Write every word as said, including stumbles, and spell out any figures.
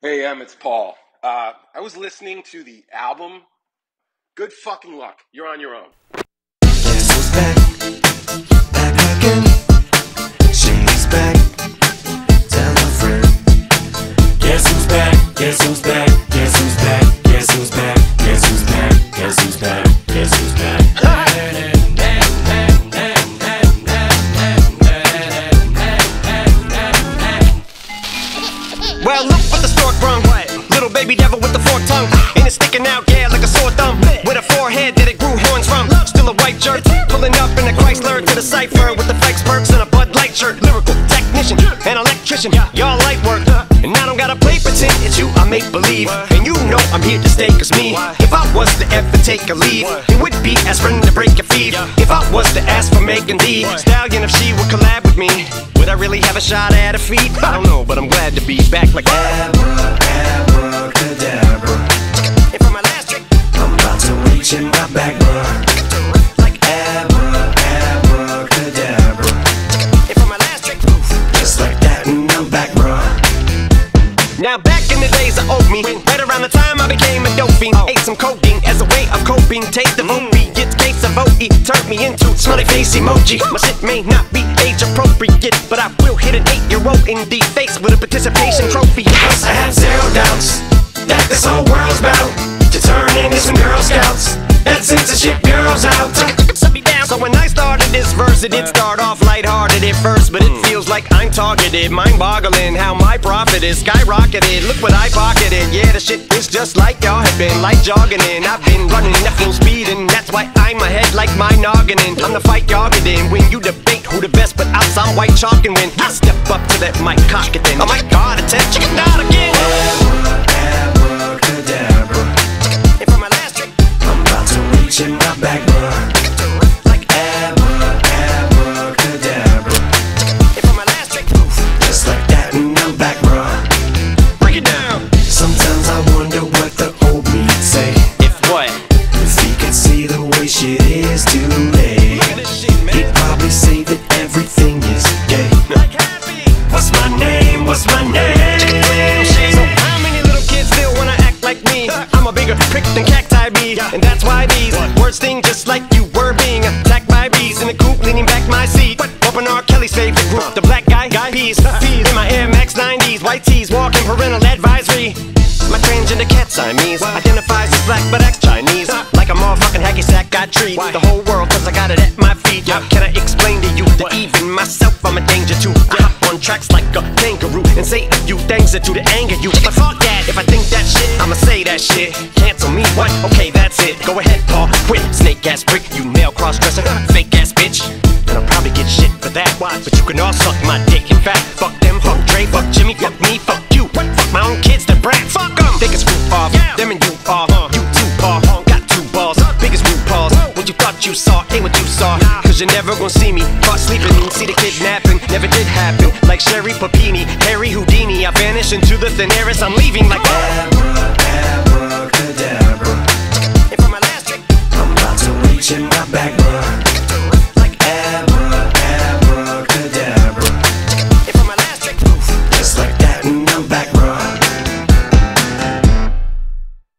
Hey, Em, it's Paul. Uh, I was listening to the album. Good fucking luck. You're on your own. Guess who's back? Back again. She's back. Tell a friend. Guess who's back? Guess who's back? Guess who's back? Guess who's back? Guess who's back? Guess who's back? Guess who's back? Well, look what the stork brung. Little baby devil with the forked tongue. And it's sticking out, yeah, like a sore thumb. With a forehead that it grew horns from. Still a white jerk, pulling up in a Chrysler to the cypher with the Fikes perks and a Bud Light shirt. Lyrical technician, an electrician, y'all light work. And I don't gotta play pretend, it's you I make believe. And you know I'm here to stay, cause me, if I was to ever take a leave, it would be aspirin to break your feet. If I was to ask for Megan Thee Stallion, if she would collab with me, would I really have a shot at her feet? I don't know, but I'm glad to be back like Abra, abracadabra. And for my last trick, I'm about to reach in my back, bruh. like Abra, abracadabra. And for my last trick, Just like that, and I'm back, bruh. now back in the days of old me, right around the time I became a dope fiend, ate some codeine as a way of coping. Taste of opiates, case of O E turned me into smiley face emoji. My shit may not be age appropriate, but I will hit an eight-year-old in the face with a participation trophy. Cause I have zero doubts that this whole world's bound to turn into some Girl Scouts and censorship girls out. Shut me down. So when I started this verse, it did start off lighthearted at first, but it feels like I'm targeted, mind-boggling how my profit is skyrocketed. Look what I pocketed. Yeah, the shit is just like y'all have been, like jogging in. I've been running at full speed, and that's why I'm ahead like my noggin. I'm the fight y'all get in when you debate who the best, but I'm some white chalk, and when I step up to that mic, cock it then. Oh my God, attempt chicken out again. Abra, abracadabra. And for my last trick, I'm about to reach in my back, bruh. like Abra, abracadabra. and for my last trick, Just like that, and I'm back, bruh. break it down. Sometimes I wonder what the old me'd say If what? if he could see the way shit is today. Look at this shit, man. He'd probably say that everything is gay. Like happy. What's my name? What's my name? So how many little kids still wanna act like me? I'm a bigger prick than cacti be, and that's why these words sting just like you were being attacked by bees in the coop, leaning back my seat. Open R. Kelly's favorite group, the black guy, guy peas. In my Air Max nineties, white tees, walking parental advisory. My transgender cat Siamese identifies as black but acts Chinese. Like a motherfucking hacky sack, I treat the whole world cause I got it at my feet. How can I explain to you that even myself I'm a danger to? I hop on tracks like a kangaroo and say a few things that do to anger you. But fuck that, if I think that shit, I'ma say that shit. Cancel me, what? Okay, that's it. Go ahead, Paul, quit. Snake ass prick, you male cross-dresser, fake ass bitch. And I'll probably get shit for that. But you can all suck my dick. In fact, fuck them, fuck Dre, fuck Jimmy, fuck me, fuck you. Fuck my own kids, they're brats. Fuck them. Think it's roof off, them and you off. You too, Paul, got two balls. Biggest root balls. What you thought you saw ain't what you saw. Cause you're never gonna see me caught sleeping. See the kidnapping, never did happen. Like Sherry Papini, Harry Houdini. I vanish into the thin air as I'm leaving like Abra, abracadabra. And for my last trick, I'm about to reach in my back, bruh.